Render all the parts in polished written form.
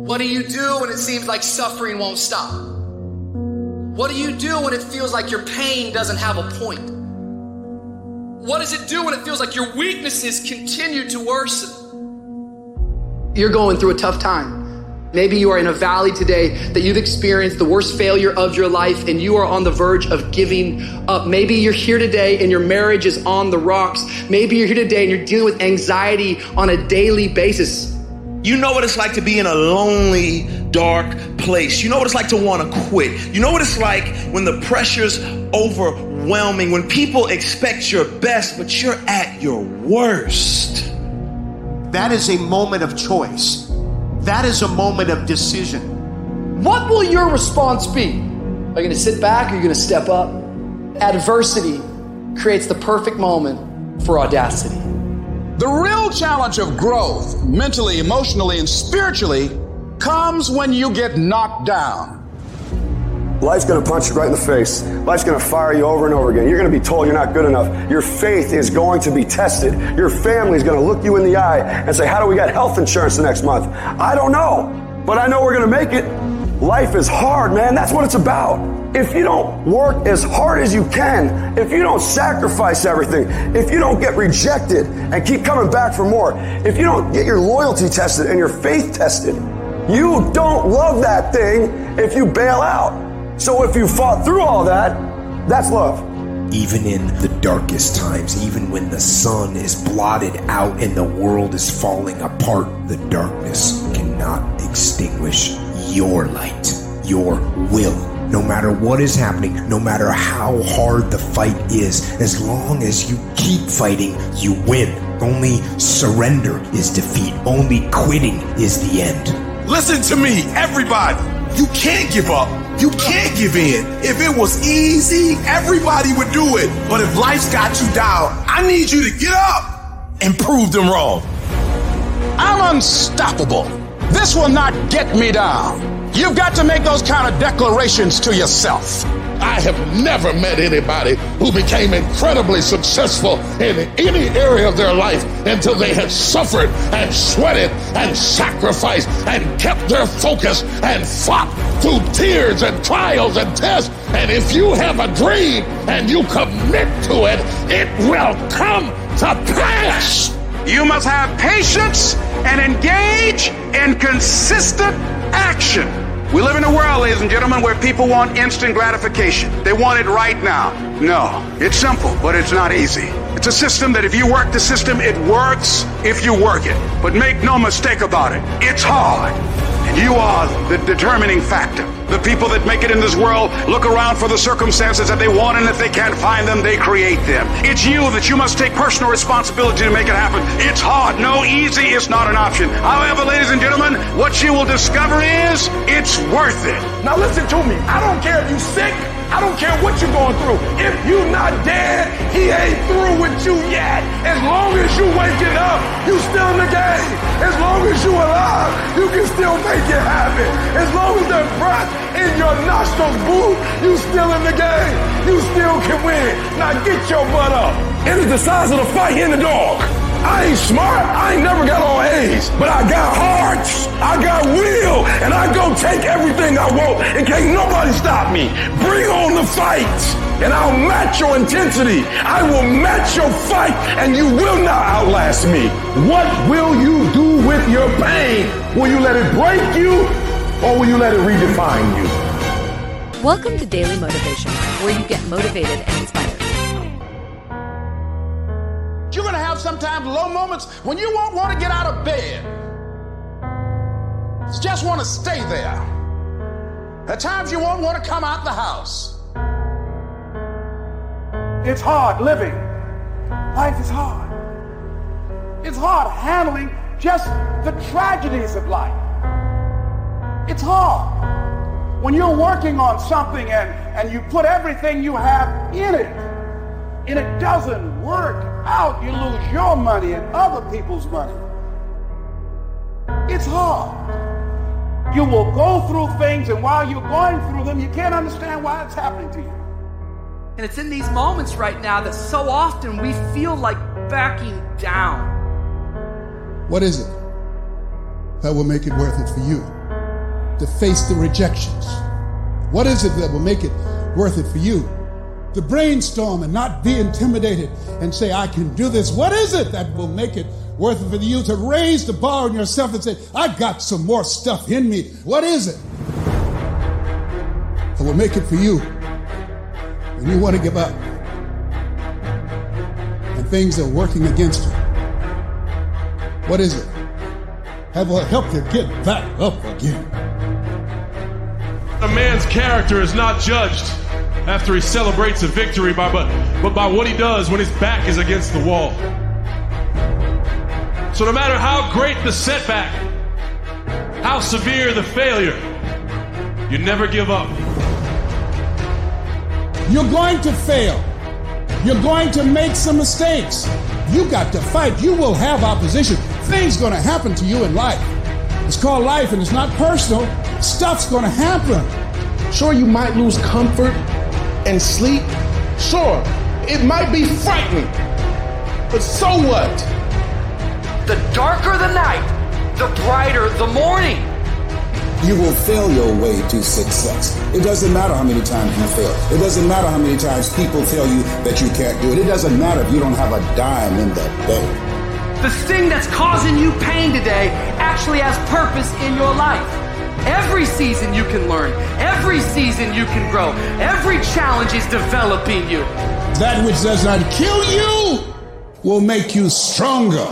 What do you do when it seems like suffering won't stop? What do you do when it feels like your pain doesn't have a point? What does it do when it feels like your weaknesses continue to worsen? You're going through a tough time. Maybe you are in a valley today that you've experienced the worst failure of your life and you are on the verge of giving up. Maybe you're here today and your marriage is on the rocks. Maybe you're here today and you're dealing with anxiety on a daily basis. You know what it's like to be in a lonely, dark place. You know what it's like to want to quit. You know what it's like when the pressure's overwhelming, when people expect your best, but you're at your worst. That is a moment of choice. That is a moment of decision. What will your response be? Are you going to sit back or are you going to step up? Adversity creates the perfect moment for audacity. The real challenge of growth, mentally, emotionally, and spiritually, comes when you get knocked down. Life's going to punch you right in the face. Life's going to fire you over and over again. You're going to be told you're not good enough. Your faith is going to be tested. Your family's going to look you in the eye and say, how do we get health insurance the next month? I don't know, but I know we're going to make it. Life is hard, man. That's what it's about. If you don't work as hard as you can, if you don't sacrifice everything, if you don't get rejected and keep coming back for more, if you don't get your loyalty tested and your faith tested, you don't love that thing if you bail out. So if you fought through all that, that's love. Even in the darkest times, even when the sun is blotted out and the world is falling apart, the darkness cannot extinguish your light, your will. No matter what is happening, no matter how hard the fight is, as long as you keep fighting, you win. Only surrender is defeat. Only quitting is the end. Listen to me, everybody. You can't give up. You can't give in. If it was easy, everybody would do it. But if life's got you down, I need you to get up and prove them wrong. I'm unstoppable. This will not get me down. You've got to make those kind of declarations to yourself. I have never met anybody who became incredibly successful in any area of their life until they had suffered and sweated and sacrificed and kept their focus and fought through tears and trials and tests. And if you have a dream and you commit to it, it will come to pass. You must have patience and engage in consistent action. We live in a world, ladies and gentlemen, where people want instant gratification. They want it right now. No, it's simple, but it's not easy. It's a system that if you work the system, it works if you work it. But make no mistake about it, it's hard. And you are the determining factor. The people that make it in this world look around for the circumstances that they want, and if they can't find them, they create them. It's you that you must take personal responsibility to make it happen. It's hard. No, easy is not an option. However, ladies and gentlemen, what you will discover is it's worth it. Now listen to me. I don't care if you're sick. I don't care what you're going through. If you're not dead, he ain't through with you yet. As long as you waking up, you still in the game. As long as you alive, you can still make it happen. As long as there's breath in your nostrils, boo, you still in the game. You still can win. Now get your butt up. It is the size of the fight in the dog. I ain't smart, I ain't never got on A's, but I got hearts, I got will, and I go take everything I want, and can't nobody stop me. Bring on the fight, and I'll match your intensity. I will match your fight, and you will not outlast me. What will you do with your pain? Will you let it break you, or will you let it redefine you? Welcome to Daily Motivation, where you get motivated and inspired. You're going to have sometimes low moments when you won't want to get out of bed. You just want to stay there. At times you won't want to come out the house. It's hard living. Life is hard. It's hard handling just the tragedies of life. It's hard when you're working on something and you put everything you have in it, and it doesn't work out. You lose your money and other people's money. It's hard. You will go through things, and while you're going through them, you can't understand why it's happening to you. And it's in these moments right now that so often we feel like backing down. What is it that will make it worth it for you? to face the rejections? What is it that will make it worth it for you to brainstorm and not be intimidated and say, I can do this? What is it that will make it worth it for you to raise the bar on yourself and say, I've got some more stuff in me? What is it that will make it for you when you want to give up and things are working against you? What is it that will help you get back up again? A man's character is not judged after he celebrates a victory but by what he does when his back is against the wall. So no matter how great the setback, how severe the failure, you never give up. You're going to fail. You're going to make some mistakes. You got to fight. You will have opposition. Things going to happen to you in life. It's called life, and it's not personal. Stuff's going to happen. Sure, you might lose comfort and sleep. Sure, it might be frightening. But so what? The darker the night, the brighter the morning. You will fail your way to success. It doesn't matter how many times you fail. It doesn't matter how many times people tell you that you can't do it. It doesn't matter if you don't have a dime in the bank. The thing that's causing you pain today actually has purpose in your life. Every season you can learn. Every season you can grow. Every challenge is developing you. That which does not kill you will make you stronger.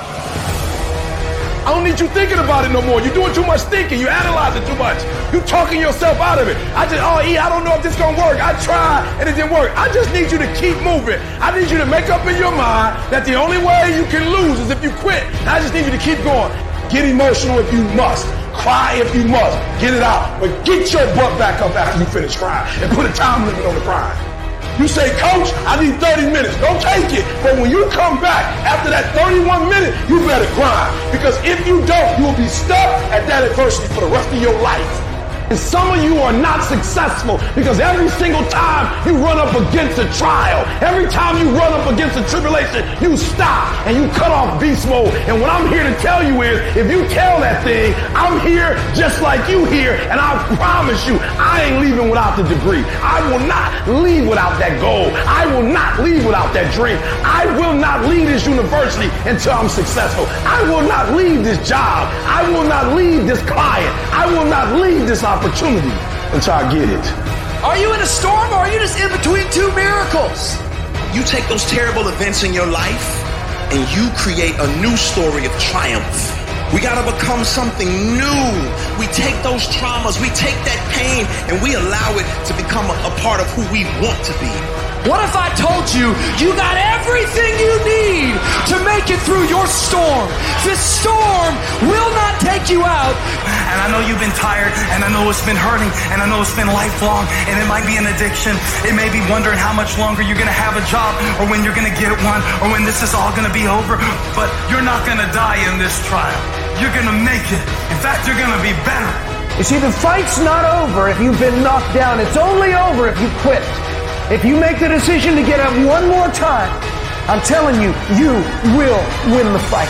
I don't need you thinking about it no more. You're doing too much thinking. You analyzing too much. You talking yourself out of it. I don't know if this gonna work. I tried and it didn't work. I just need you to keep moving. I need you to make up in your mind that the only way you can lose is if you quit. I just need you to keep going. Get emotional if you must. Cry if you must. Get it out. But get your butt back up after you finish crying and put a time limit on the crying. You say, Coach, I need 30 minutes. Don't take it. But when you come back after that 31 minutes, you better grind. Because if you don't, you will be stuck at that adversity for the rest of your life. And some of you are not successful because every single time you run up against a trial, every time you run up against a tribulation, you stop and you cut off beast mode. And what I'm here to tell you is, if you tell that thing, I'm here just like you here, and I promise you, I ain't leaving without the degree. I will not leave without that goal. I will not leave without that dream. I will not leave this university until I'm successful. I will not leave this job. I will not leave this client. I will not leave this opportunity until I get it. Are you in a storm or are you just in between two miracles? You take those terrible events in your life and you create a new story of triumph. We got to become something new. We take those traumas, we take that pain, and we allow it to become a part of who we want to be. What if I told you you got everything you need to make it through your storm? This storm will not take you out. And I know you've been tired, and I know it's been hurting, and I know it's been lifelong, and it might be an addiction. It may be wondering how much longer you're going to have a job, or when you're going to get one, or when this is all going to be over. But you're not going to die in this trial. You're going to make it. In fact, you're going to be better. You see, the fight's not over if you've been knocked down. It's only over if you quit. If you make the decision to get up one more time, I'm telling you, you will win the fight.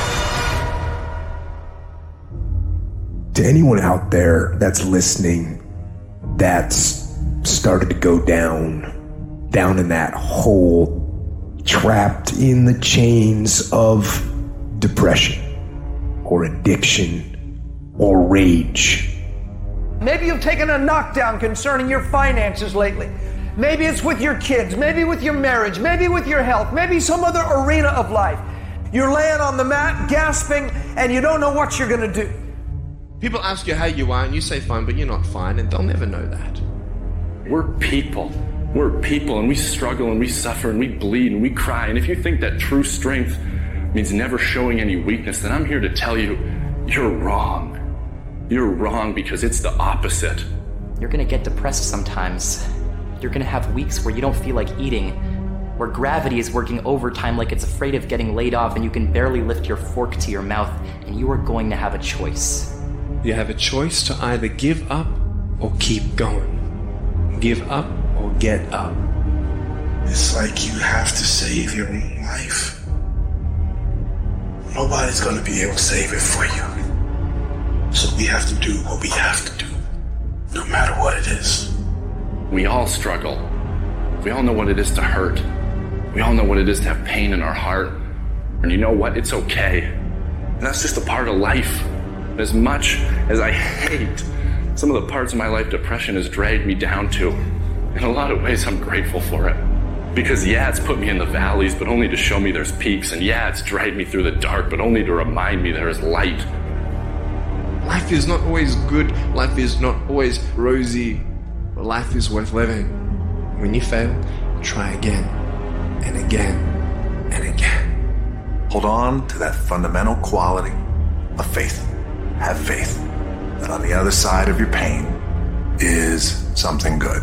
To anyone out there that's listening, that's started to go down in that hole, trapped in the chains of depression or addiction or rage. Maybe you've taken a knockdown concerning your finances lately. Maybe it's with your kids, maybe with your marriage, maybe with your health, maybe some other arena of life. You're laying on the mat, gasping, and you don't know what you're going to do. People ask you how you are, and you say fine, but you're not fine, and they'll never know that. We're people. We're people, and we struggle, and we suffer, and we bleed, and we cry. And if you think that true strength means never showing any weakness, then I'm here to tell you, you're wrong. You're wrong because it's the opposite. You're going to get depressed sometimes. You're gonna have weeks where you don't feel like eating, where gravity is working overtime like it's afraid of getting laid off and you can barely lift your fork to your mouth, and you are going to have a choice. You have a choice to either give up or keep going. Give up or get up. It's like you have to save your own life. Nobody's gonna be able to save it for you. So we have to do what we have to do. no matter what it is. We all struggle. We all know what it is to hurt. We all know what it is to have pain in our heart. And you know what? It's okay. And that's just a part of life. And as much as I hate some of the parts of my life depression has dragged me down to, in a lot of ways, I'm grateful for it. Because yeah, it's put me in the valleys, but only to show me there's peaks. And yeah, it's dragged me through the dark, but only to remind me there is light. Life is not always good. Life is not always rosy. But life is worth living. When you fail, try again and again and again. Hold on to that fundamental quality of faith. Have faith that on the other side of your pain is something good.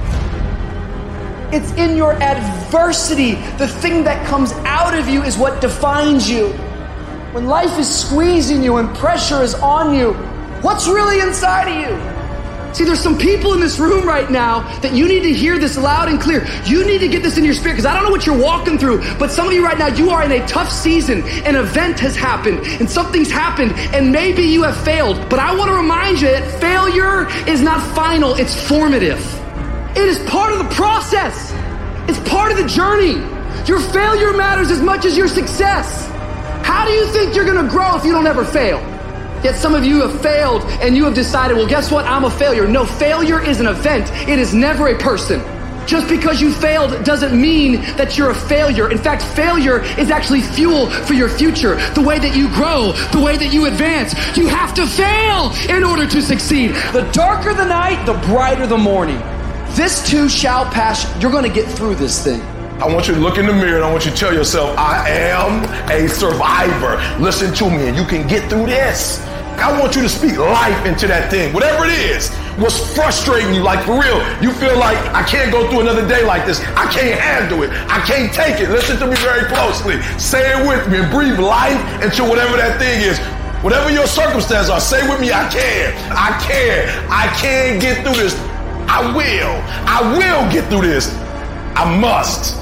It's in your adversity. The thing that comes out of you is what defines you. When life is squeezing you and pressure is on you, what's really inside of you? See, there's some people in this room right now that you need to hear this loud and clear. You need to get this in your spirit, because I don't know what you're walking through, but some of you right now, you are in a tough season. An event has happened and something's happened and maybe you have failed. But I want to remind you that failure is not final, it's formative. It is part of the process. It's part of the journey. Your failure matters as much as your success. How do you think you're going to grow if you don't ever fail? Yet some of you have failed and you have decided, well, guess what? I'm a failure. No, failure is an event. It is never a person. Just because you failed doesn't mean that you're a failure. In fact, failure is actually fuel for your future. The way that you grow, the way that you advance. You have to fail in order to succeed. The darker the night, the brighter the morning. This too shall pass. You're going to get through this thing. I want you to look in the mirror and I want you to tell yourself, I am a survivor. Listen to me and you can get through this. I want you to speak life into that thing, whatever it is. What's frustrating you, like for real, you feel like I can't go through another day like this. I can't handle it. I can't take it. Listen to me very closely. Say it with me and breathe life into whatever that thing is. Whatever your circumstances are, say with me, I can. I can. I can get through this. I will get through this. I must.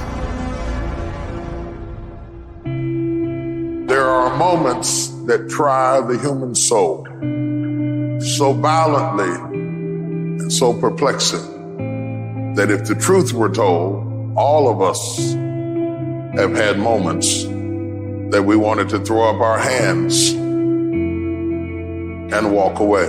There are moments that try the human soul so violently and so perplexing that if the truth were told, all of us have had moments that we wanted to throw up our hands and walk away.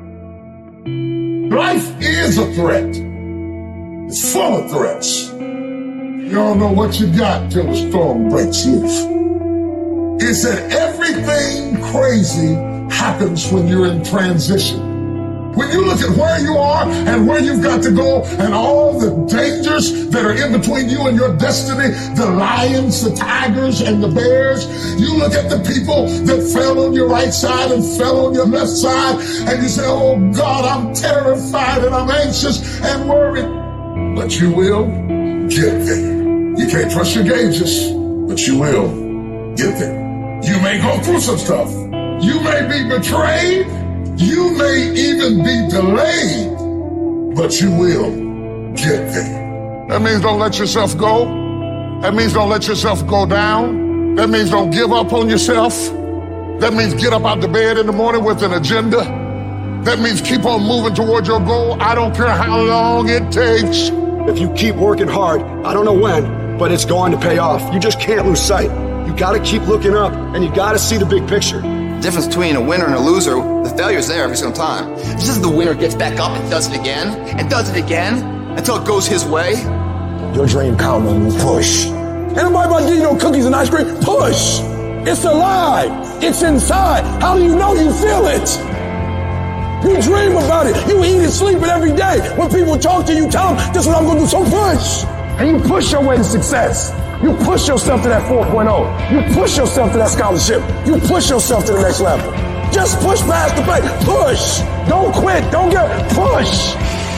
Life is a threat. It's full of threats. You don't know what you got till the storm breaks loose. It said everything crazy happens when you're in transition. When you look at where you are and where you've got to go and all the dangers that are in between you and your destiny, the lions, the tigers, and the bears, you look at the people that fell on your right side and fell on your left side, and you say, oh God, I'm terrified and I'm anxious and worried. But you will get there. You can't trust your gauges, but you will get there. You may go through some stuff. You may be betrayed. You may even be delayed, but you will get there. That means don't let yourself go. That means don't let yourself go down. That means don't give up on yourself. That means get up out the bed in the morning with an agenda. That means keep on moving toward your goal. I don't care how long it takes. If you keep working hard, I don't know when, but it's going to pay off. You just can't lose sight. You got to keep looking up, and you got to see the big picture. The difference between a winner and a loser, the failure's there every single time. This is the winner gets back up and does it again, and does it again, until it goes his way. Your dream count on you. Push. Ain't nobody about to give you no cookies and ice cream. Push. It's alive. It's inside. How do you know you feel it? You dream about it. You eat and sleep it every day. When people talk to you, tell them, this is what I'm going to do. So push. And you push your way to success. You push yourself to that 4.0. You push yourself to that scholarship. You push yourself to the next level. Just push past the plate. Push. Don't quit. Don't get push.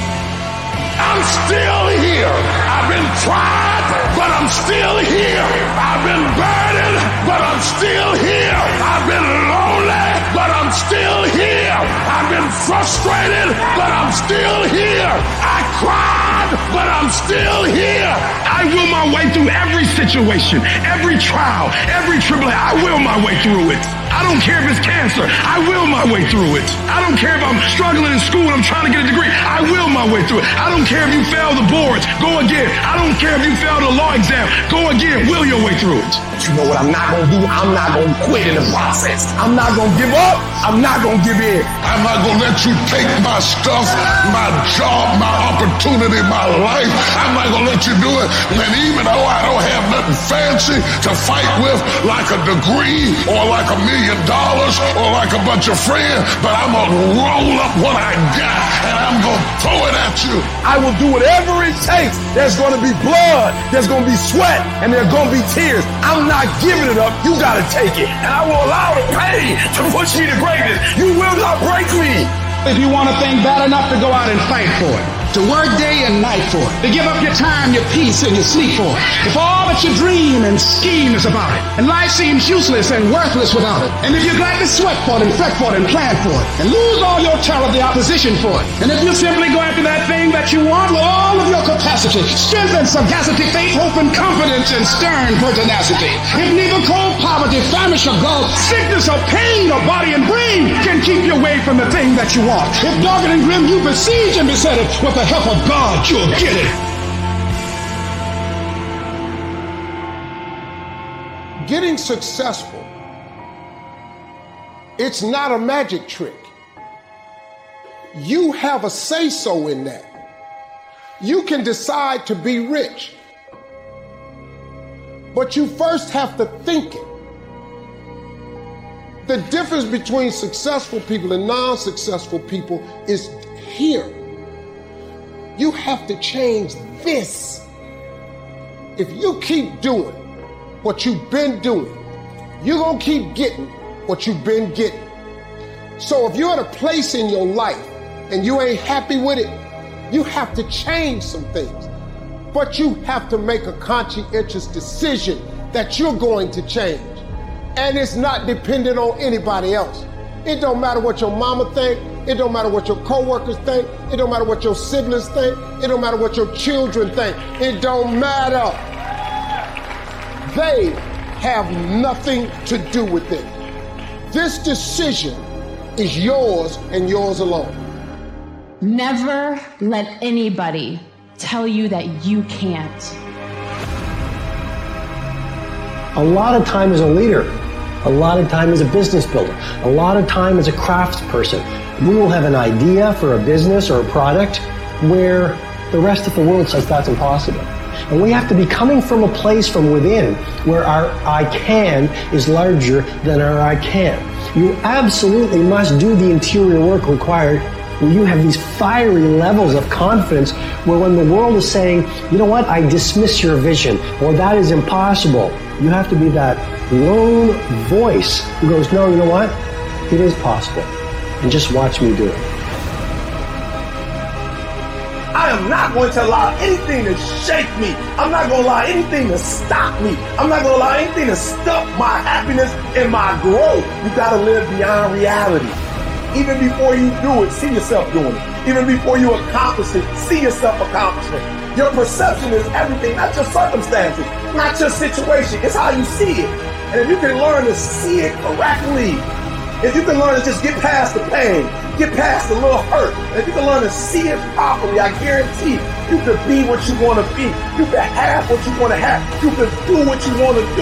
I'm still here. I've been tried, but I'm still here. I've been burdened, but I'm still here. I've been lonely, but I'm still here. I've been frustrated, but I'm still here. I cried, but I'm still here. I will my way through every situation, every trial, every tribulation. I will my way through it. I don't care if it's cancer. I will my way through it. I don't care if I'm struggling in school and I'm trying to get a degree. I will my way through it. I don't care if you fail the boards. Go again. I don't care if you fail the law exam. Go again. Will your way through it. But you know what I'm not going to do? I'm not going to quit in the process. I'm not going to give up. I'm not going to give in. I'm not going to let you take my stuff, my job, my opportunity, my life. I'm not going to let you do it. And even though I don't have nothing fancy to fight with, like a degree or like $1 million or like a bunch of friends, but I'm going to roll up what I got and I'm going to throw it at you. I will do whatever it takes. There's going to be blood. There's going to be sweat. And there's going to be tears. I'm not giving it up. You got to take it. And I will allow the pain to push me to greatness. You will not break me. If you want a thing bad enough to go out and fight for it, to work day and night for it, to give up your time, your peace, and your sleep for it, if all that you dream and scheme is about it, and life seems useless and worthless without it, and if you gladly sweat for it and fret for it and plan for it, and lose all your terror of the opposition for it, and if you simply go after that thing that you want with all of your capacity, strength and sagacity, faith, hope, and confidence, and stern pertinacity, if neither cold, poverty, famish, or gulf, sickness, or pain, or body and brain can keep you away from the thing that you want, if dogged and grim you besiege and beset it, with the help of God, you'll get it. Getting successful, it's not a magic trick. You have a say-so in that. You can decide to be rich, but you first have to think it. The difference between successful people and non-successful people is here. You have to change this. If you keep doing what you've been doing, you're going to keep getting what you've been getting. So if you're at a place in your life and you ain't happy with it, you have to change some things. But you have to make a conscientious decision that you're going to change. And it's not dependent on anybody else. It don't matter what your mama think. It don't matter what your coworkers think. It don't matter what your siblings think. It don't matter what your children think. It don't matter. They have nothing to do with it. This decision is yours and yours alone. Never let anybody tell you that you can't. A lot of time as a leader, a lot of time as a business builder, a lot of time as a craftsperson, we will have an idea for a business or a product where the rest of the world says that's impossible. And we have to be coming from a place from within where our I can is larger than our I can. You absolutely must do the interior work required where you have these fiery levels of confidence where when the world is saying, you know what, I dismiss your vision, or that is impossible, you have to be that lone voice who goes, no, you know what, it is possible. And just watch me do it. I am not going to allow anything to shake me. I'm not going to allow anything to stop me. I'm not going to allow anything to stop my happiness and my growth. You got to live beyond reality. Even before you do it, see yourself doing it. Even before you accomplish it, see yourself accomplishing it. Your perception is everything, not your circumstances, not your situation. It's how you see it. And if you can learn to see it correctly, if you can learn to just get past the pain, get past the little hurt, and if you can learn to see it properly, I guarantee you can be what you want to be. You can have what you want to have. You can do what you want to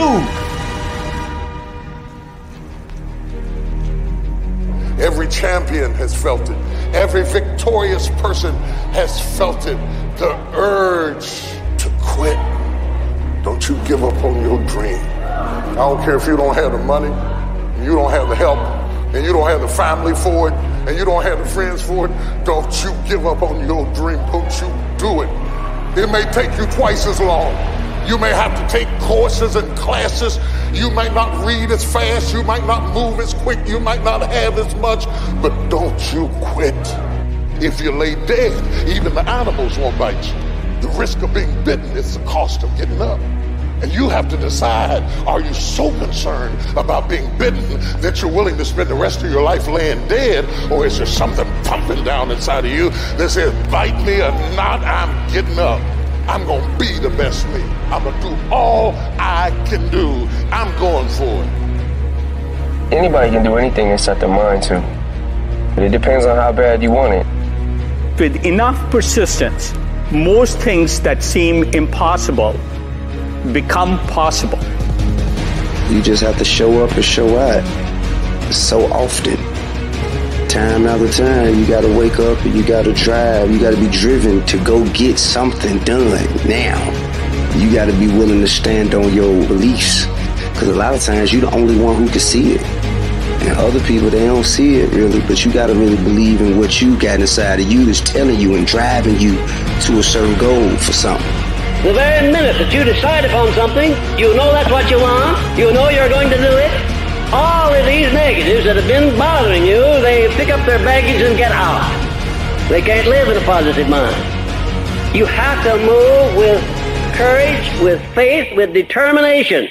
do. Every champion has felt it. Every victorious person has felt it. The urge to quit. Don't you give up on your dream. I don't care if you don't have the money, and you don't have the help, and you don't have the family for it, and you don't have the friends for it. Don't you give up on your dream. Don't you do it. It may take you twice as long. You may have to take courses and classes. You might not read as fast. You might not move as quick. You might not have as much. But don't you quit. If you lay dead, even the animals won't bite you. The risk of being bitten is the cost of getting up. And you have to decide, are you so concerned about being bitten that you're willing to spend the rest of your life laying dead? Or is there something pumping down inside of you that says, bite me or not, I'm getting up? I'm going to be the best me. I'm going to do all I can do. I'm going for it. Anybody can do anything they set their mind to. But it depends on how bad you want it. With enough persistence, most things that seem impossible become possible. You just have to show up and show out so often. Time after time, you gotta wake up and you gotta drive. You gotta be driven to go get something done now. You gotta be willing to stand on your beliefs. Because a lot of times, you're the only one who can see it. And other people, they don't see it really, but you gotta really believe in what you got inside of you that's telling you and driving you to a certain goal for something. The very minute that you decide upon something, you know that's what you want, you know you're going to do it. All of these negatives that have been bothering you, they pick up their baggage and get out. They can't live in a positive mind. You have to move with courage, with faith, with determination.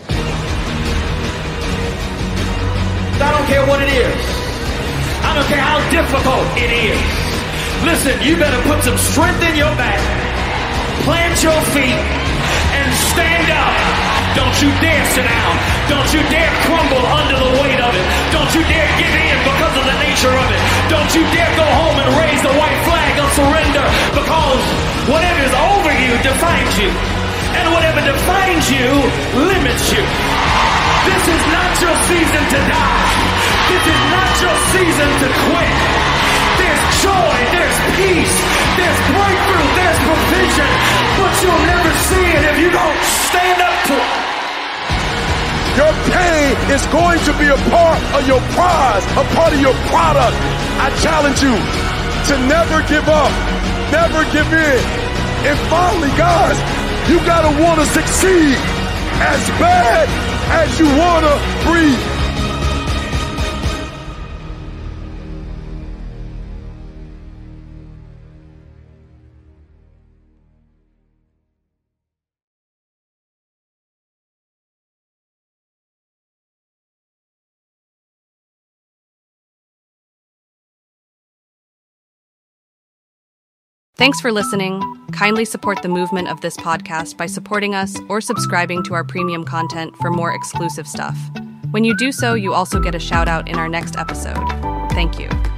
I don't care what it is. I don't care how difficult it is. Listen, you better put some strength in your back, plant your feet, and stand up. Don't you dare sit down. Don't you dare crumble under the weight of it. Don't you dare give in because of the nature of it. Don't you dare go home and raise the white flag of surrender, because whatever is over you defines you. And whatever defines you limits you. This is not your season to die. This is not your season to quit. There's joy, there's peace, there's breakthrough, there's provision, but you'll never see it if you don't stand up to it. Your pain is going to be a part of your prize, a part of your product. I challenge you to never give up, never give in. And finally, guys, you gotta want to succeed as bad as you want to breathe. Thanks for listening. Kindly support the movement of this podcast by supporting us or subscribing to our premium content for more exclusive stuff. When you do so, you also get a shout out in our next episode. Thank you.